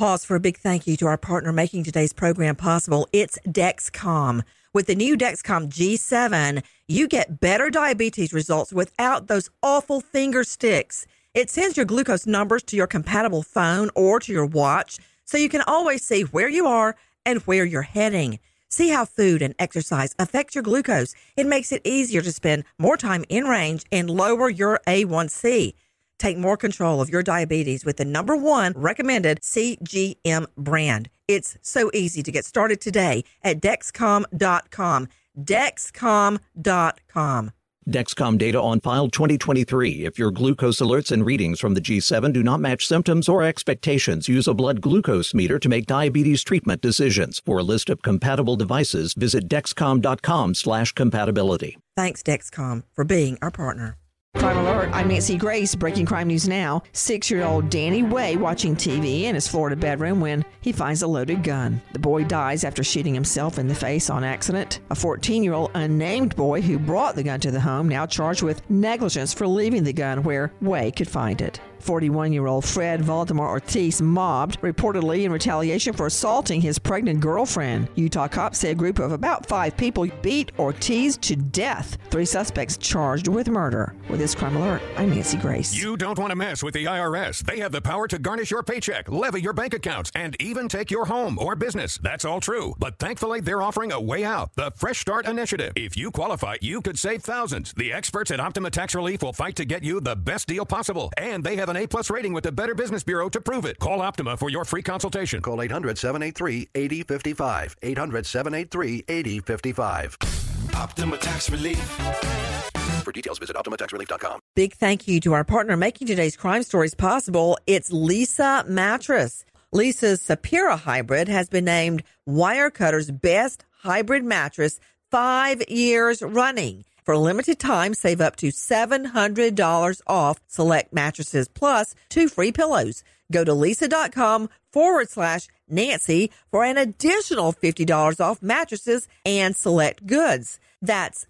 Pause for a big thank you to our partner making today's program possible. It's Dexcom. With the new Dexcom G7, you get better diabetes results without those awful finger sticks. It sends your glucose numbers to your compatible phone or to your watch, so you can always see where you are and where you're heading. See how food and exercise affect your glucose. It makes it easier to spend more time in range and lower your A1C. Take more control of your diabetes with the #1 recommended CGM brand. It's so easy to get started today at Dexcom.com. Dexcom.com. Dexcom data on file 2023. If your glucose alerts and readings from the G7 do not match symptoms or expectations, use a blood glucose meter to make diabetes treatment decisions. For a list of compatible devices, visit Dexcom.com/compatibility. Thanks, Dexcom, for being our partner. Crime Alert, I'm Nancy Grace. Breaking crime news now. 6-year-old Danny Way watching TV in his Florida bedroom when he finds a loaded gun. The boy dies after shooting himself in the face on accident. A 14-year-old unnamed boy who brought the gun to the home now charged with negligence for leaving the gun where Way could find it. 41-year-old Fred Valdemar Ortiz mobbed, reportedly in retaliation for assaulting his pregnant girlfriend. Utah cops say a group of about 5 people beat Ortiz to death. 3 suspects charged with murder. With this Crime Alert, I'm Nancy Grace. You don't want to mess with the IRS. They have the power to garnish your paycheck, levy your bank accounts, and even take your home or business. That's all true. But thankfully, they're offering a way out, the Fresh Start Initiative. If you qualify, you could save thousands. The experts at Optima Tax Relief will fight to get you the best deal possible. And they have an A+ rating with the Better Business Bureau to prove it. Call Optima for your free consultation. Call 800-783-8055. 800-783-8055. Optima Tax Relief. For details, visit OptimaTaxRelief.com. Big thank you to our partner making today's crime stories possible. It's Leesa Mattress. Leesa's Sapira Hybrid has been named Wirecutter's best hybrid mattress 5 years running. For a limited time, save up to $700 off select mattresses plus 2 free pillows. Go to Leesa.com/Nancy for an additional $50 off mattresses and select goods. That's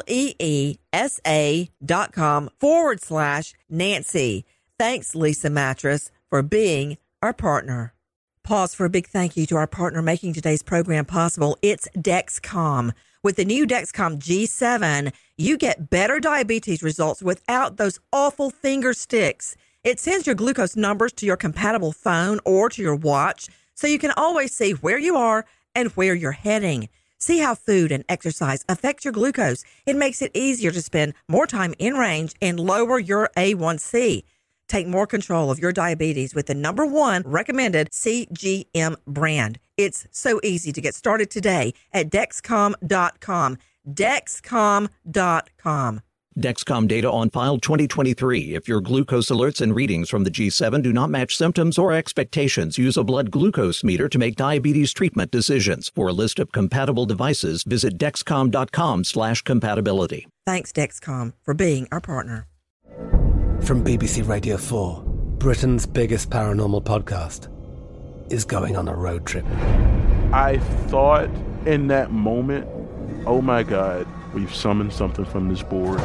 LEESA.com/Nancy. Thanks, Leesa Mattress, for being our partner. Pause for a big thank you to our partner making today's program possible. It's Dexcom. With the new Dexcom G7, you get better diabetes results without those awful finger sticks. It sends your glucose numbers to your compatible phone or to your watch, so you can always see where you are and where you're heading. See how food and exercise affect your glucose. It makes it easier to spend more time in range and lower your A1C. Take more control of your diabetes with the #1 recommended CGM brand. It's so easy to get started today at Dexcom.com. Dexcom.com. Dexcom data on file 2023. If your glucose alerts and readings from the G7 do not match symptoms or expectations, use a blood glucose meter to make diabetes treatment decisions. For a list of compatible devices, visit Dexcom.com/compatibility. Thanks, Dexcom, for being our partner. From BBC Radio 4, Britain's biggest paranormal podcast is going on a road trip. I thought in that moment, oh my God, we've summoned something from this board.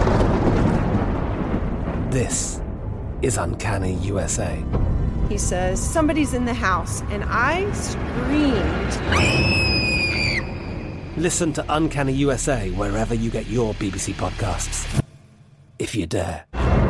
This is Uncanny USA. He says, somebody's in the house, and I screamed. Listen to Uncanny USA wherever you get your BBC podcasts, if you dare.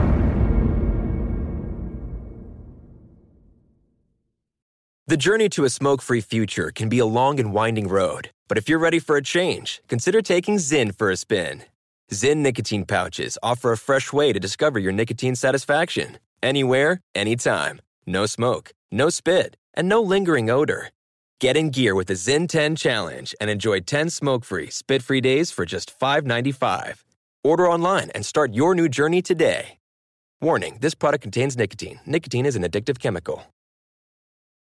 The journey to a smoke-free future can be a long and winding road. But if you're ready for a change, consider taking Zyn for a spin. Zyn nicotine pouches offer a fresh way to discover your nicotine satisfaction. Anywhere, anytime. No smoke, no spit, and no lingering odor. Get in gear with the Zyn 10 Challenge and enjoy 10 smoke-free, spit-free days for just $5.95. Order online and start your new journey today. Warning, this product contains nicotine. Nicotine is an addictive chemical.